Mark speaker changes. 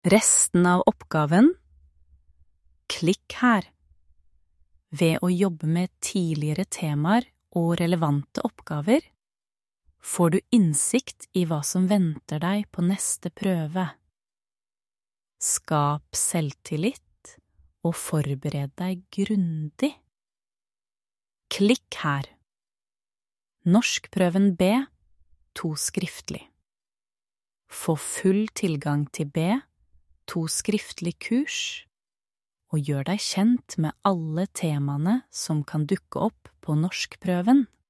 Speaker 1: Resten av oppgaven? Klikk her. Ved å jobbe med tidligere temaer og relevante oppgaver, får du innsikt i hva som venter deg på neste prøve. Skap selvtillit og forbered deg grundig. Klikk her. Norskprøven B, 2 skriftlig. Få full tilgang til B, 2 skriftlig kurs, og gjør deg kjent med alle temaene som kan dukke opp på norskprøven.